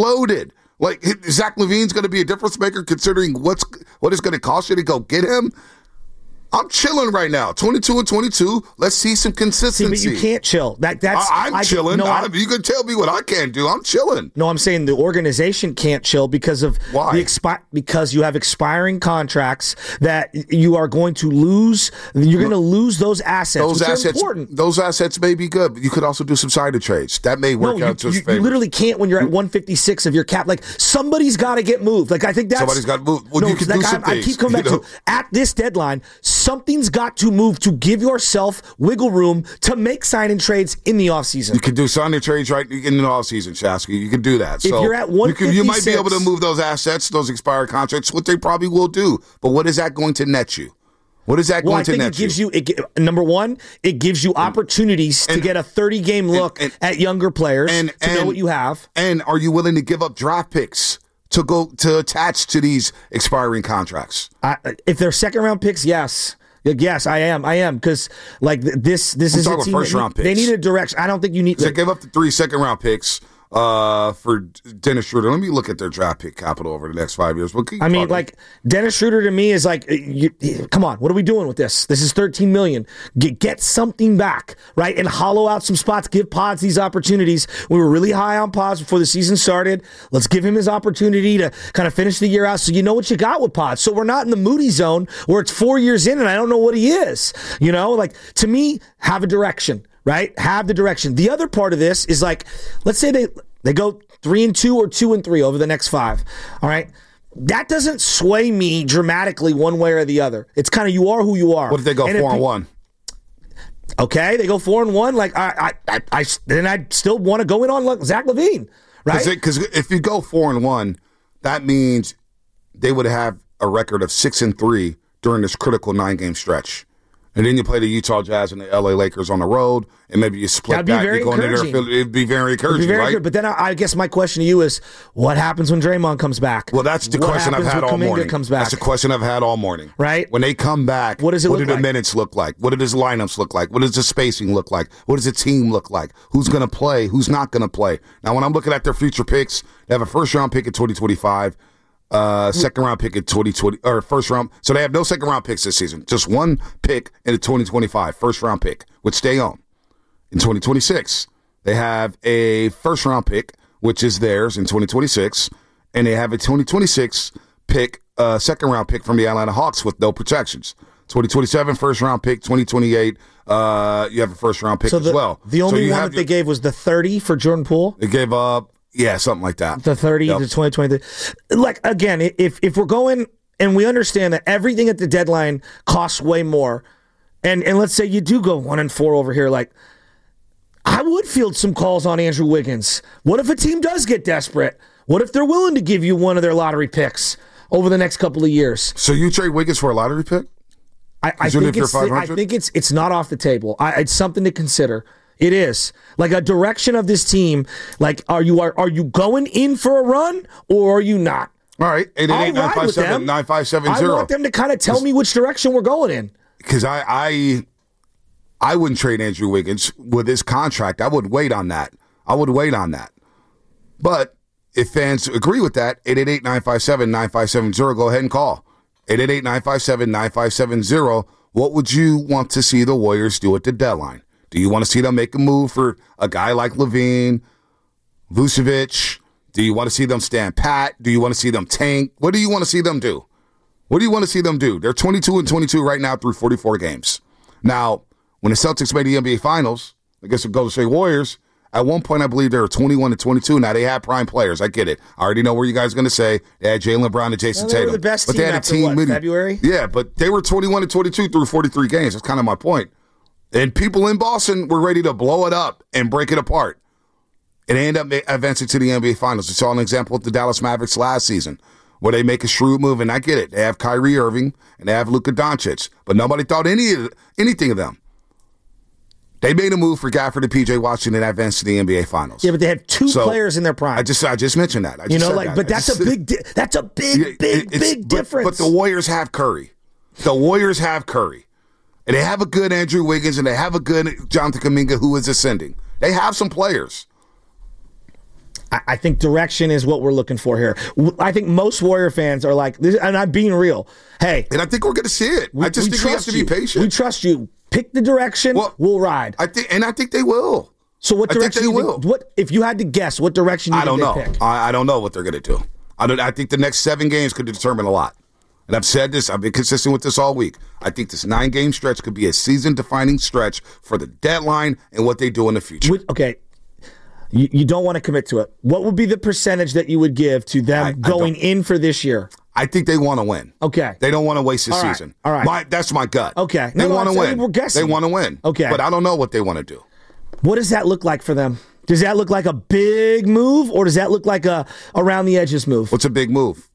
Like, Zach LaVine's going to be a difference maker considering what it's going to cost you to go get him. I'm chilling right now. 22-22. Let's see some consistency. See, but you can't chill. I'm chilling. You can tell me what I can't do. I'm chilling. No, I'm saying the organization can't chill because of why? Because you have expiring contracts that you are going to lose. You're going to lose those assets. Are important. Those assets may be good, but you could also do some cider trades. That may work out to his favor. You literally can't when you're at 156 of your cap. Like, somebody's got to get moved. Like, I think that's somebody's got to move. Well, you can do some things. I keep coming back to at this deadline. Something's got to move to give yourself wiggle room to make sign-in trades in the offseason. You can do sign-in trades right in the offseason, Shasky. You can do that. If you're at 156, you might be able to move those assets, those expired contracts, what they probably will do. But what is that going to net you? What is that going to net you? I think it gives you, number one, it gives you opportunities to get a 30-game look at younger players to know what you have. And are you willing to give up draft picks to go to attach to these expiring contracts? If they're second-round picks, yes. Yes, I am because like this is a team first round picks. They need a direction. I don't think you need. They gave up the 3 second-round picks for Dennis Schroeder. Let me look at their draft pick capital over the next 5 years. I mean, like Dennis Schroeder to me is like, come on, what are we doing with this? This is $13 million. Get something back, right? And hollow out some spots. Give Pods these opportunities. We were really high on Pods before the season started. Let's give him his opportunity to kind of finish the year out, so you know what you got with Pods. So we're not in the Moody zone where it's 4 years in and I don't know what he is. You know, like to me, have a direction. Right? Have the direction. The other part of this is like, let's say they go 3-2 or 2-3 over the next 5. All right. That doesn't sway me dramatically one way or the other. It's kind of you are who you are. What if they go 4-1? Okay, they go 4-1. Like then I'd still want to go in on Zach LaVine, right? Because if you go 4-1, that means they would have a record of 6-3 during this critical 9-game stretch. And then you play the Utah Jazz and the LA Lakers on the road, and maybe you split that. You go in there, it'd be very encouraging, right? Good. But then I guess my question to you is, what happens when Draymond comes back? Well, that's the question I've had all morning. That's the question I've had all morning. Right? When they come back, what do the minutes look like? What do his lineups look like? What does the spacing look like? What does the team look like? Who's going to play? Who's not going to play? Now, when I'm looking at their future picks, they have a first-round pick in 2025. Second round pick in 2020 or first round. So they have no second round picks this season. Just one pick in the 2025 first round pick, which they own. In 2026, they have a first round pick, which is theirs in 2026, and they have a 2026 pick, second round pick from the Atlanta Hawks with no protections. 2027 first round pick, 2028 you have a first round pick as well. The only one that they gave was the 30 for Jordan Poole. They gave up. Yeah, something like that. The 30 to 2023. Like, again, if we're going, and we understand that everything at the deadline costs way more, and let's say you do go 1-4 over here, like, I would field some calls on Andrew Wiggins. What if a team does get desperate? What if they're willing to give you one of their lottery picks over the next couple of years? So you trade Wiggins for a lottery pick? I think it's not off the table. It's something to consider. It is like a direction of this team. Like, are you going in for a run or are you not? All right, 888-957-9570. I want them to kind of tell me which direction we're going in. Because I wouldn't trade Andrew Wiggins with his contract. I would wait on that. But if fans agree with that, 888-957-9570. Go ahead and call 888-957-9570. What would you want to see the Warriors do at the deadline? Do you want to see them make a move for a guy like LaVine, Vucevic? Do you want to see them stand pat? Do you want to see them tank? What do you want to see them do? They're 22-22 right now through 44 games. Now, when the Celtics made the NBA Finals against the Golden State Warriors, at one point I believe they were 21-22. Now they had prime players. I get it. I already know where you guys are going to say they had Jaylen Brown and Jason Tatum. They were the best team they had after February? Yeah, but they were 21-22 through 43 games. That's kind of my point. And people in Boston were ready to blow it up and break it apart. And they end up advancing to the NBA Finals. We saw an example with the Dallas Mavericks last season where they make a shrewd move, and I get it. They have Kyrie Irving and they have Luka Doncic, but nobody thought anything of them. They made a move for Gafford and P.J. Washington and advanced to the NBA Finals. Yeah, but they have two players in their prime. I just mentioned that. But that's a big difference. But the Warriors have Curry. And they have a good Andrew Wiggins, and they have a good Jonathan Kuminga who is ascending. They have some players. I think direction is what we're looking for here. I think most Warrior fans are like, and I'm being real. Hey. And I think we're going to see it. I just think we have to be patient. We trust you. Pick the direction, we'll ride. I think they will. So what direction do you think? What if you had to guess? What direction do you think they pick? I don't know what they're going to do. I think the next 7 games could determine a lot. And I've said this. I've been consistent with this all week. I think this 9-game stretch could be a season-defining stretch for the deadline and what they do in the future. Okay. You don't want to commit to it. What would be the percentage that you would give to them going in for this year? I think they want to win. Okay. They don't want to waste the season. All right. That's my gut. Okay. They want to win. We're guessing. They want to win. Okay. But I don't know what they want to do. What does that look like for them? Does that look like a big move, or does that look like a around the edges move? What's a big move?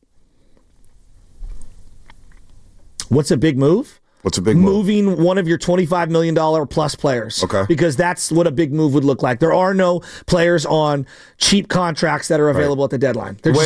What's a big move? What's a big move? Moving one of your $25 million plus players. Okay. Because that's what a big move would look like. There are no players on cheap contracts that are available at the deadline. There just aren't.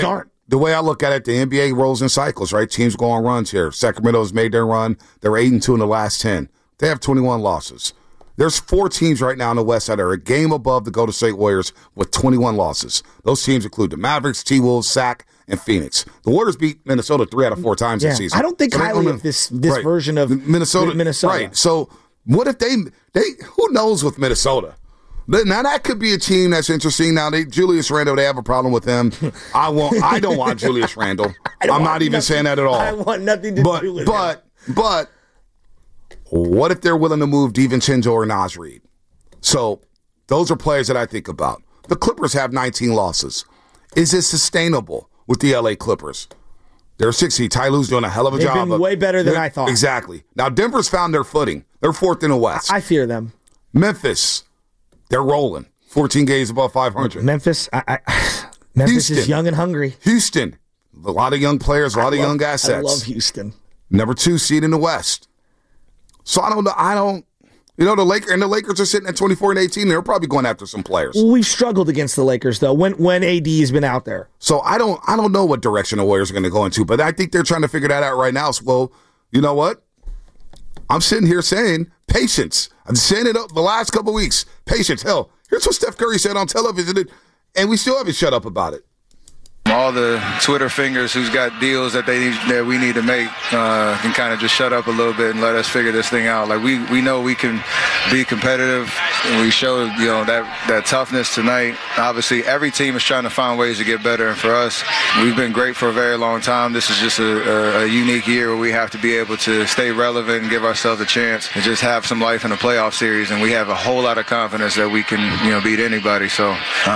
the way I look at it, the NBA rolls in cycles, right? Teams go on runs here. Sacramento's made their run. They're 8-2 in the last 10. They have 21 losses. There's 4 teams right now in the West that are a game above the Golden State Warriors with 21 losses. Those teams include the Mavericks, T-Wolves, Sac, and Phoenix. The Warriors beat Minnesota 3 out of 4 times this season. I don't think highly of this version of Minnesota. Right. So what if they who knows with Minnesota? Now that could be a team that's interesting. Now Julius Randle, they have a problem with him. I don't want Julius Randle. I'm not even saying that at all. I want nothing to do with him. But what if they're willing to move DiVincenzo or Naz Reid? So those are players that I think about. The Clippers have 19 losses. Is it sustainable with the LA Clippers? They're 6-seed. Ty Lue's doing a hell of a job. They've been way better than I thought. Exactly. Now Denver's found their footing. They're 4th in the West. I fear them. Memphis, they're rolling. 14 games above 500. Memphis Houston is young and hungry. Houston, a lot of young players, a lot of young assets. I love Houston. Number 2 seed in the West. So I don't know. The Lakers are sitting at 24-18. They're probably going after some players. We've struggled against the Lakers though when AD has been out there. So I don't know what direction the Warriors are going to go into, but I think they're trying to figure that out right now. So, well, you know what? I'm sitting here saying patience. I'm saying it the last couple of weeks. Patience. Hell, here's what Steph Curry said on television, and we still haven't shut up about it. All the Twitter fingers who's got deals that we need to make can kind of just shut up a little bit and let us figure this thing out. Like we know we can be competitive, and we showed that toughness tonight. Obviously, every team is trying to find ways to get better, and for us, we've been great for a very long time. This is just a unique year where we have to be able to stay relevant and give ourselves a chance and just have some life in a playoff series. And we have a whole lot of confidence that we can beat anybody. So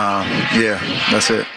that's it.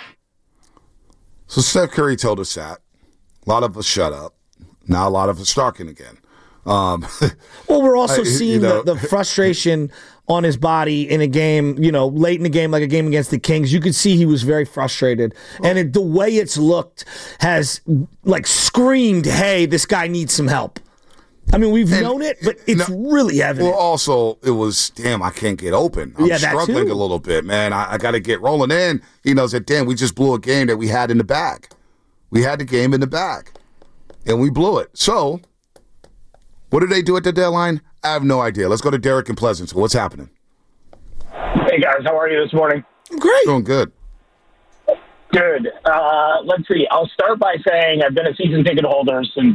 So Steph Curry told us that. A lot of us shut up. Now a lot of us talking again. Well, we're also seeing the frustration on his body in a game, late in the game, like a game against the Kings. You could see he was very frustrated. And the way it's looked has screamed, hey, this guy needs some help. I mean, we've known it, but it's really evident. Well, also, it was, damn, I can't get open. I'm struggling a little bit, man. I got to get rolling in. He knows that, damn, we just blew a game that we had in the bag. We had the game in the bag, and we blew it. So, what did they do at the deadline? I have no idea. Let's go to Derek in Pleasanton. What's happening? Hey, guys. How are you this morning? Great. Doing good. Good. Let's see. I'll start by saying I've been a season ticket holder since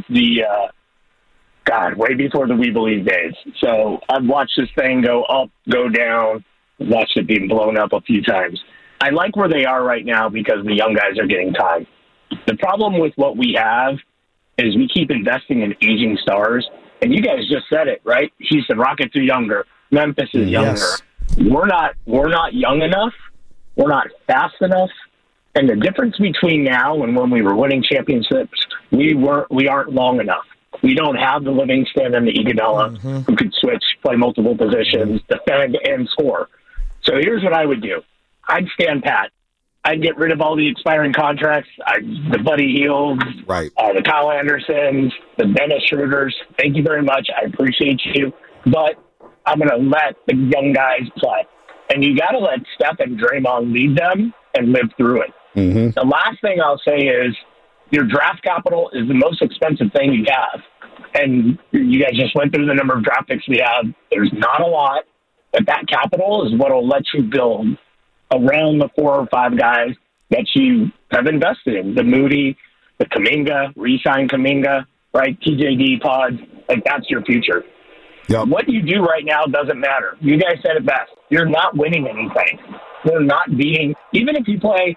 way before the We Believe days. So I've watched this thing go up, go down, watched it being blown up a few times. I like where they are right now because the young guys are getting time. The problem with what we have is we keep investing in aging stars. And you guys just said it, right? Houston Rockets are younger. Memphis is younger. Yes. We're not young enough. We're not fast enough. And the difference between now and when we were winning championships, we aren't long enough. We don't have the Livingston and the Iguodala who could switch, play multiple positions, defend, and score. So here's what I would do. I'd stand pat. I'd get rid of all the expiring contracts, the Buddy Hields, the Kyle Andersons, the Dennis Schroeders. Thank you very much. I appreciate you. But I'm going to let the young guys play. And you got to let Steph and Draymond lead them and live through it. Mm-hmm. The last thing I'll say is your draft capital is the most expensive thing you have. And you guys just went through the number of draft picks we have. There's not a lot, but that capital is what will let you build around the 4 or 5 guys that you have invested in. The Moody, the Kuminga, re-sign Kuminga, right? TJD pods, that's your future. Yep. What you do right now doesn't matter. You guys said it best. You're not winning anything. You're not beating, even if you play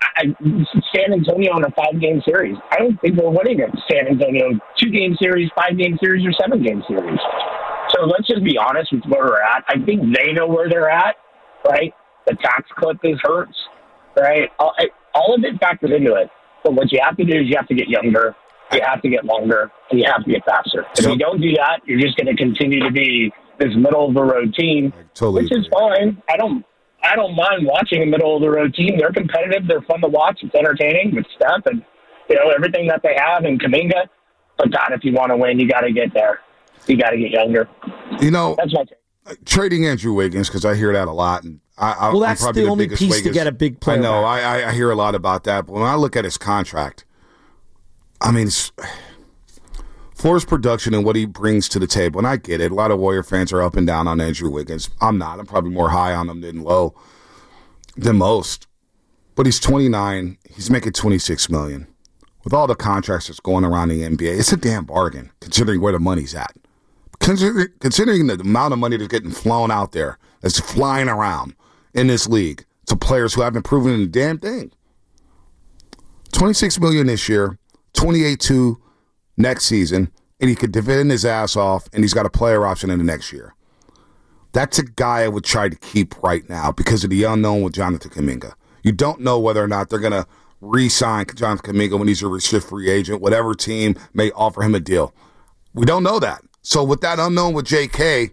San Antonio in a 5-game series. I don't think we're winning a San Antonio 2-game series, 5-game series, or 7-game series. So let's just be honest with where we're at. I think they know where they're at, right? The tax clip hurts, right? All of it factors into it. But what you have to do is you have to get younger, you have to get longer, and you have to get faster. If you don't do that, you're just going to continue to be this middle-of-the-road team, which is fine. I don't mind watching a middle-of-the-road team. They're competitive. They're fun to watch. It's entertaining with Steph and everything that they have in Kuminga. But, God, if you want to win, you got to get there. You got to get younger. That's my take. Trading Andrew Wiggins, because I hear that a lot, and Well, that's I'm probably the only biggest piece to Wiggins. get a big player I know. back. I hear a lot about that. But when I look at his contract, I mean, for his production and what he brings to the table, and I get it. A lot of Warrior fans are up and down on Andrew Wiggins. I'm not. I'm probably more high on him than low than most. But he's 29. He's making $26 million. With all the contracts that's going around the NBA, it's a damn bargain considering where the money's at. Considering the amount of money that's getting flown out there, that's flying around in this league to players who haven't proven a damn thing. $26 million this year, $28.2 next season, and he could defend his ass off, and he's got a player option in the next year. That's a guy I would try to keep right now because of the unknown with Jonathan Kuminga. You don't know whether or not they're going to re-sign Jonathan Kuminga when he's a restricted free agent, whatever team may offer him a deal. We don't know that. So with that unknown with JK,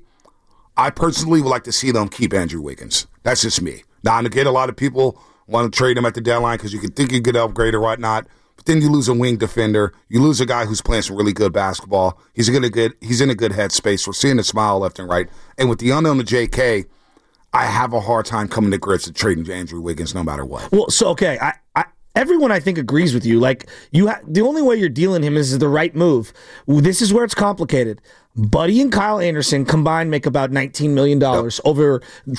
I personally would like to see them keep Andrew Wiggins. That's just me. Now, I get a lot of people want to trade him at the deadline because you can think you get an upgrade or whatnot, but then you lose a wing defender. You lose a guy who's playing some really good basketball. He's in a good headspace. We're seeing the smile left and right. And with the unknown of JK, I have a hard time coming to grips with trading Andrew Wiggins no matter what. Well, so, okay, everyone, I think, agrees with you. Like, the only way you're dealing him is the right move. This is where it's complicated. Buddy and Kyle Anderson combined make about $19 million over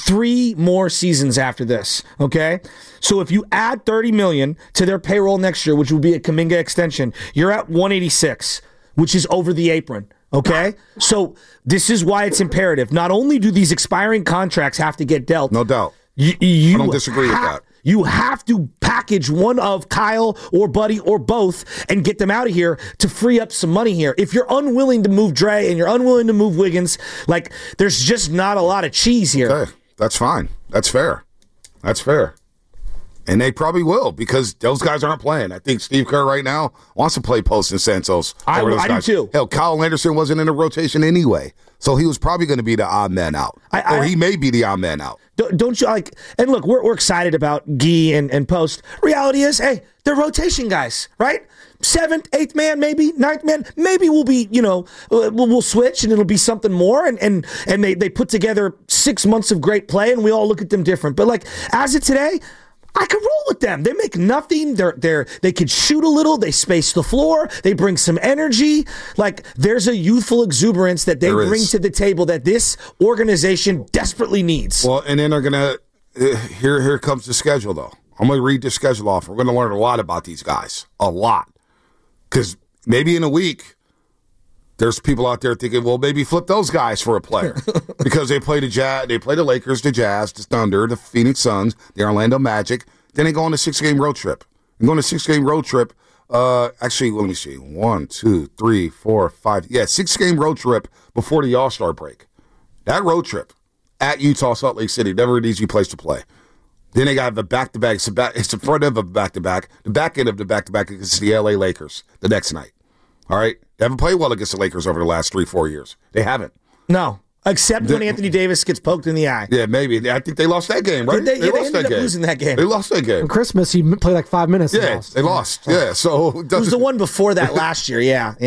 3 more seasons after this, okay? So if you add $30 million to their payroll next year, which will be a Kuminga extension, you're at $186, which is over the apron. Okay? So this is why it's imperative. Not only do these expiring contracts have to get dealt. No doubt. I don't disagree with that. You have to package one of Kyle or Buddy or both and get them out of here to free up some money here. If you're unwilling to move Dre and you're unwilling to move Wiggins, like, there's just not a lot of cheese here. Okay, that's fine. That's fair. That's fair. And they probably will because those guys aren't playing. I think Steve Kerr right now wants to play Post and Santos. I do too. Hell, Kyle Anderson wasn't in the rotation anyway. So he was probably going to be the odd man out. Or he may be the odd man out. Don't you like? And look, we're excited about Gee and Post. Reality is, hey, they're rotation guys, right? 7th, 8th man, maybe 9th man. Maybe we'll be, we'll switch and it'll be something more. And they put together 6 months of great play and we all look at them different. But like as of today, I could roll with them. They make nothing. They could shoot a little. They space the floor. They bring some energy. Like, there's a youthful exuberance that they bring to the table that this organization desperately needs. Well, and then they're going to, here comes the schedule, though. I'm going to read the schedule off. We're going to learn a lot about these guys. A lot. Because maybe in a week, there's people out there thinking, well, maybe flip those guys for a player because they play the Lakers, the Jazz, the Thunder, the Phoenix Suns, the Orlando Magic. Then they go on a 6-game road trip. And go on a 6-game road trip. Actually, let me see. 1, 2, 3, 4, 5. Yeah, 6-game road trip before the All-Star break. That road trip at Utah, Salt Lake City, never an easy place to play. Then they got the back-to-back. It's the front end of a back-to-back. The back end of the back-to-back is the L.A. Lakers the next night. All right? They haven't played well against the Lakers over the last 3-4 years. They haven't. No. Except when Anthony Davis gets poked in the eye. Yeah, maybe. I think they lost that game, right? They ended up losing that game. They lost that game. On Christmas, he played like 5 minutes. Yeah, they lost. Yeah, so it was the one before that last year. Yeah.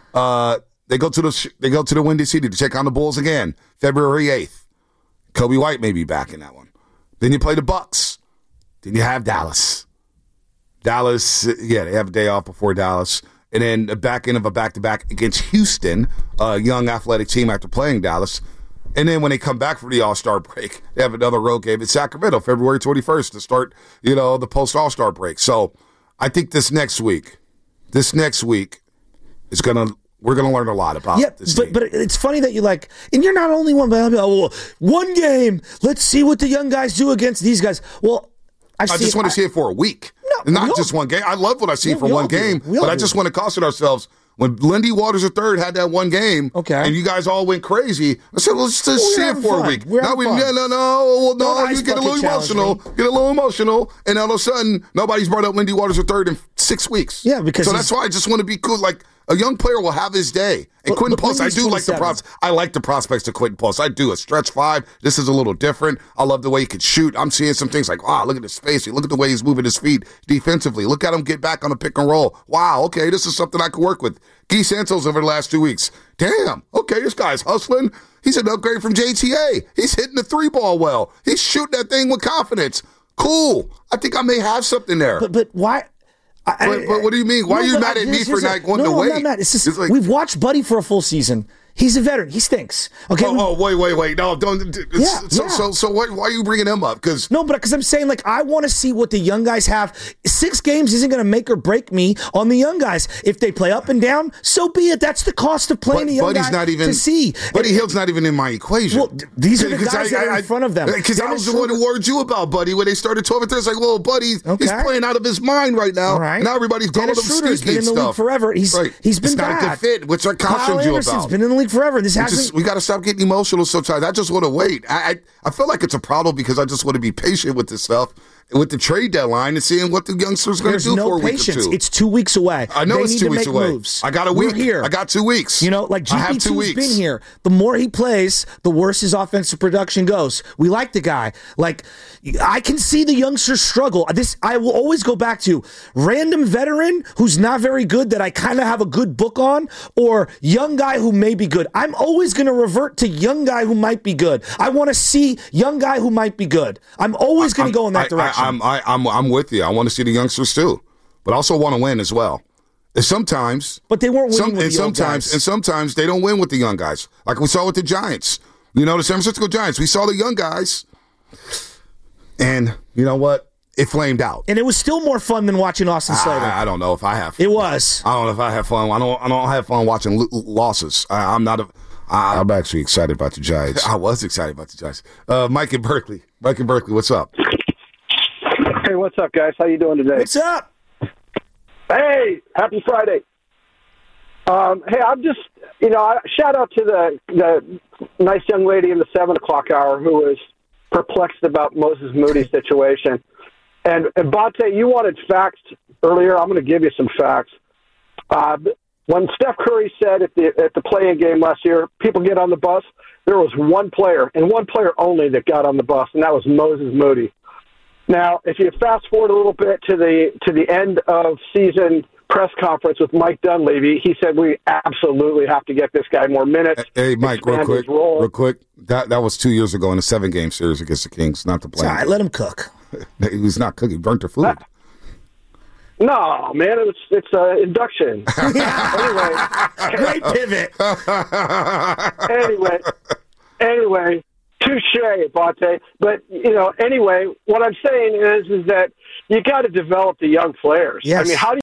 They go to the Windy City to check on the Bulls again, February 8th. Kobe White may be back in that one. Then you play the Bucks. Then you have Dallas. They have a day off before Dallas. And then the back end of a back-to-back against Houston, a young athletic team after playing Dallas. And then when they come back from the All-Star break, they have another road game in Sacramento, February 21st to start, the post-All-Star break. So I think this next week is we're going to learn a lot about this team. But it's funny that you and you're not only one, but one game, let's see what the young guys do against these guys. Well, I just want to see it for a week. Not just one game. I love what I see for one game, but I just want to caution ourselves. When Lindy Waters III had that one game, and you guys all went crazy, I said, let's just see it for a week. You get a little emotional, and all of a sudden, nobody's brought up Lindy Waters III in 6 weeks. Yeah, because so that's why I just want to be cool. Like, A young player will have his day. And Quinton Pulse, I do like the prospects of Quinton Pulse. I do. A stretch 5. This is a little different. I love the way he can shoot. I'm seeing some things like, wow, look at his spacing. Look at the way he's moving his feet defensively. Look at him get back on the pick and roll. Wow, okay, this is something I can work with. Guy Santos over the last 2 weeks. Damn, okay, this guy's hustling. He's an upgrade from JTA. He's hitting the 3-ball well. He's shooting that thing with confidence. Cool. I think I may have something there. But why? But what do you mean? Why are you mad at me for not wanting to wait? No, I'm not mad. It's just like, we've watched Buddy for a full season. He's a veteran. He stinks. Okay. Wait. No, don't. So why are you bringing him up? Because I'm saying, like, I want to see what the young guys have. 6 games isn't going to make or break me on the young guys. If they play up and down, so be it. That's the cost of playing the young guys to see. Buddy Hield's not even in my equation. Well, these are the guys that are in front of them. Because I was the one who warned you about Buddy when they started 12 and 3. It's like, well, Buddy, he's playing out of his mind right now. All right. Now everybody's calling him sneaky Dennis Schroeder's been in the league forever. He's been it's bad. not a good fit, which I cautioned you about. Anderson's been in the league forever. This hasn't. We got to stop getting emotional sometimes. I just want to wait. I feel like it's a problem because I just want to be patient with this stuff, with the trade deadline and seeing what the youngsters are going to do for a week or 2. It's 2 weeks away. I know it's 2 weeks away. Moves. I got a week. We're here. I got 2 weeks. You know, like GP2's been here. The more he plays, the worse his offensive production goes. We like the guy. Like, I can see the youngsters struggle. I will always go back to random veteran who's not very good that I kind of have a good book on, or young guy who may be good. I'm always going to revert to young guy who might be good. I want to see young guy who might be good. I'm always going to go in that direction. I'm with you. I want to see the youngsters too, but I also want to win as well. And sometimes, but they weren't winning with the young guys. And sometimes they don't win with the young guys, like we saw with the Giants. You know, the San Francisco Giants. We saw the young guys, and you know what? It flamed out. And it was still more fun than watching Austin Slater. I don't know if I have fun. It was. I don't know if I have fun. I don't have fun watching losses. I'm actually excited about the Giants. I was excited about the Giants. Mike in Berkeley. What's up? Hey, what's up, guys? How you doing today? What's up? Hey, happy Friday. Hey, I'm just, shout out to the nice young lady in the 7 o'clock hour who was perplexed about Moses Moody's situation. And Bonte, you wanted facts earlier. I'm going to give you some facts. When Steph Curry said at the play-in game last year, people get on the bus, there was one player, and one player only, that got on the bus, and that was Moses Moody. Now, if you fast forward a little bit to the end of season press conference with Mike Dunleavy, he said we absolutely have to get this guy more minutes. Hey, Mike, real quick. That was 2 years ago in a 7-game series against the Kings, not the play. Sorry, let him cook. He was not cooking. He burnt the food. No, man, it's induction. Anyway, great pivot. Anyway, touche, Bonte. But anyway, what I'm saying is that you got to develop the young players. Yes. I mean, how do